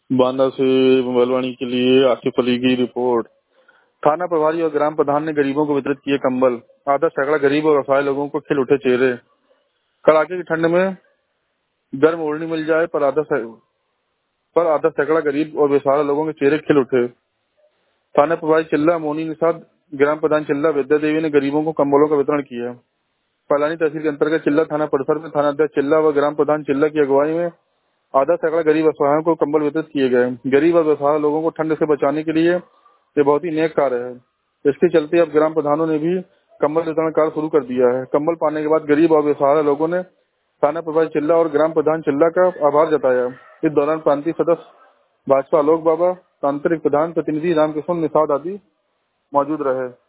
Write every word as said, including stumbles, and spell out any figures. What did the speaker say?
बांदा से मोबाइलवाणी के लिए आसिफ अली की रिपोर्ट। थाना प्रभारी और ग्राम प्रधान ने गरीबों को वितरित किए कंबल। आधा सैकड़ा गरीब और असहाय लोगों को खिल उठे चेहरे। कड़ाके की ठंड में गर्म ओढ़नी मिल जाए पर आधा सै- पर आधा सैकड़ा गरीब और बेसहारा लोगों के चेहरे खिल उठे। थाना प्रभारी चिल्ला मोनी निषाद, ग्राम प्रधान चिल्ला विद्या देवी ने गरीबों को कंबलों का वितरण किया। पलानी तहसील के अंतर्गत चिल्ला थाना परिसर में थाना अध्यक्ष चिल्ला व ग्राम प्रधान चिल्ला की अगुवाई में आधा सैकड़ा गरीब असहायों को कंबल वितरित किए गए। गरीब और बेसहारा लोगों को ठंड से बचाने के लिए ये बहुत ही नेक कार्य है। इसके चलते अब ग्राम प्रधानों ने भी कंबल वितरण कार्य शुरू कर दिया है। कंबल पाने के बाद गरीब और बेसहारा लोगों ने थाना प्रभारी चिल्ला और ग्राम प्रधान चिल्ला का आभार जताया। इस दौरान प्रांतीय सदस्य भाजपा आलोक बाबा, तांत्रिक प्रधान प्रतिनिधि रामकिशन निषाद आदि मौजूद रहे।